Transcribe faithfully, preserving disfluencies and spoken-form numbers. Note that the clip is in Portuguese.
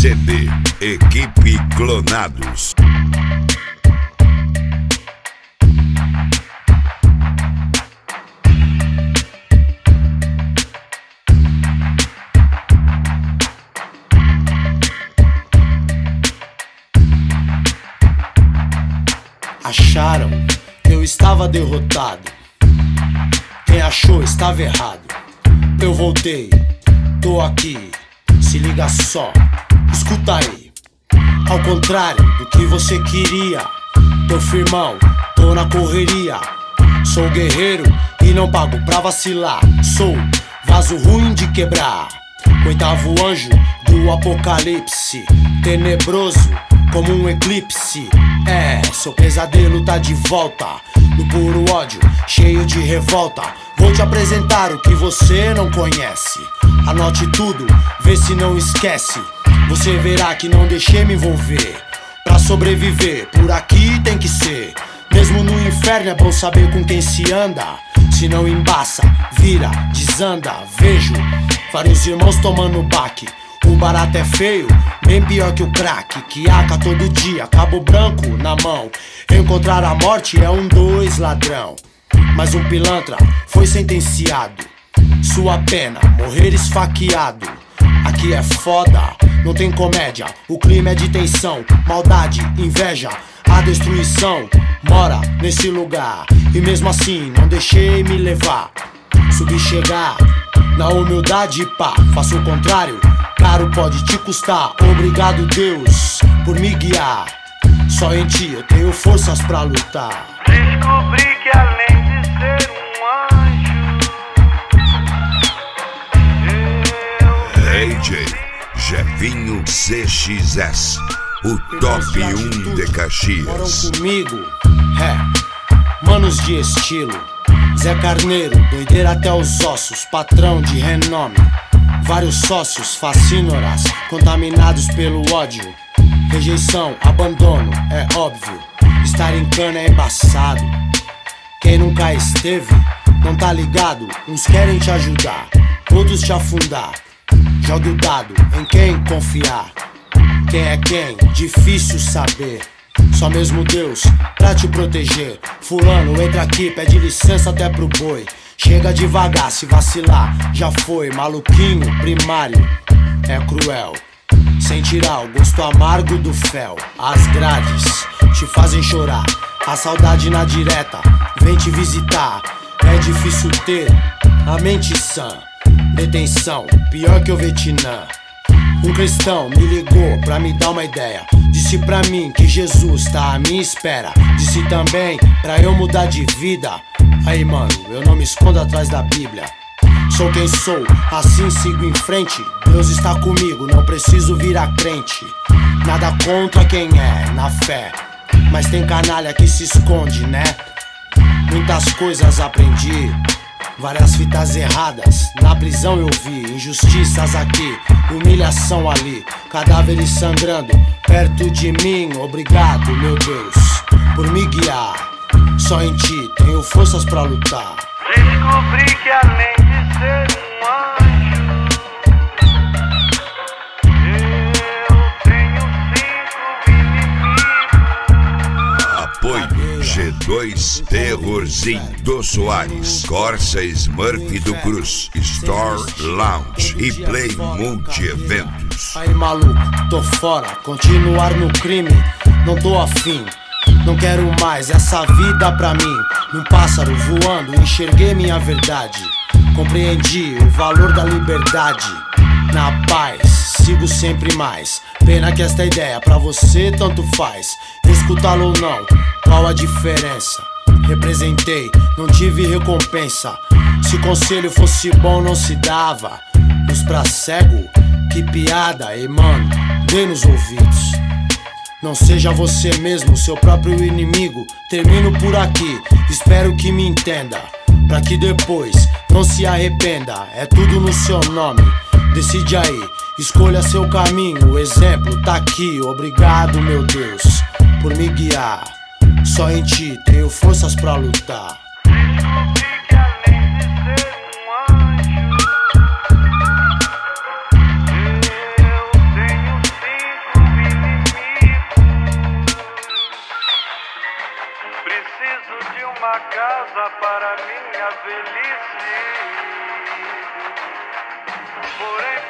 C D Equipe Clonados. Acharam que eu estava derrotado. Quem achou estava errado. Eu voltei, tô aqui, se liga só, escuta aí. Ao contrário do que você queria, tô firmão, tô na correria. Sou guerreiro e não pago pra vacilar. Sou vaso ruim de quebrar, oitavo anjo do apocalipse, tenebroso como um eclipse. É, seu pesadelo tá de volta, no puro ódio, cheio de revolta. Vou te apresentar o que você não conhece. Anote tudo, vê se não esquece. Você verá que não deixei me envolver. Pra sobreviver, por aqui tem que ser. Mesmo no inferno é bom saber com quem se anda. Se não embaça, vira, desanda. Vejo vários irmãos tomando baque. O barato é feio, bem pior que o crack, que aca todo dia, cabo branco na mão. Encontrar a morte é um dois ladrão. Mas um pilantra foi sentenciado. Sua pena, morrer esfaqueado. Aqui é foda, não tem comédia. O clima é de tensão, maldade, inveja. A destruição mora nesse lugar. E mesmo assim não deixei me levar. Subi chegar na humildade, pá, faço o contrário, caro pode te custar. Obrigado Deus por me guiar. Só em ti eu tenho forças pra lutar. Descobri que além de ser um anjo, D J Jefinho C X S, o top um de Caxias. Moram comigo, é, manos de estilo. Zé Carneiro, doideira até os ossos, patrão de renome. Vários sócios, facínoras, contaminados pelo ódio. Rejeição, abandono, é óbvio. Estar em cana é embaçado. Quem nunca esteve, não tá ligado. Uns querem te ajudar, outros te afundar. Jogue o dado em quem confiar. Quem é quem, difícil saber. Só mesmo Deus pra te proteger. Fulano, entra aqui, pede licença até pro boi. Chega devagar, se vacilar, já foi. Maluquinho primário, é cruel. Sem tirar o gosto amargo do fel. As grades te fazem chorar. A saudade na direta vem te visitar. É difícil ter a mente sã. Detenção, pior que o Vietnã. Um cristão me ligou pra me dar uma ideia. Disse pra mim que Jesus tá à minha espera. Disse também pra eu mudar de vida. Aí mano, eu não me escondo atrás da Bíblia. Sou quem sou, assim sigo em frente. Deus está comigo, não preciso virar crente. Nada contra quem é, na fé. Mas tem canalha que se esconde, né? Muitas coisas aprendi, várias fitas erradas na prisão eu vi. Injustiças aqui, humilhação ali, cadáveres sangrando perto de mim. Obrigado, meu Deus, por me guiar. Só em ti tenho forças pra lutar. descobri que além de ser um anjo, eu tenho cinco inimigos. Apoio G dois Terrorzinho do Soares, Corsa Smurf do Cruz, Store Lounge e Play Multi Eventos. Aí maluco, tô fora, continuar no crime, não tô afim. Não quero mais essa vida pra mim. Num pássaro voando, enxerguei minha verdade. Compreendi o valor da liberdade. Na paz, sigo sempre mais. Pena que esta ideia pra você tanto faz. Escutá-lo ou não, qual a diferença? Representei, não tive recompensa. Se conselho fosse bom não se dava. Luz pra cego, que piada, ei mano, dê nos ouvidos. Não seja você mesmo, seu próprio inimigo. Termino por aqui, espero que me entenda. Pra que depois não se arrependa. É tudo no seu nome, decide aí, escolha seu caminho. O exemplo tá aqui, obrigado meu Deus por me guiar. Só em ti tenho forças pra lutar. Descobri que além de ser um anjo, eu tenho cinco uma casa para minha velhice. Porém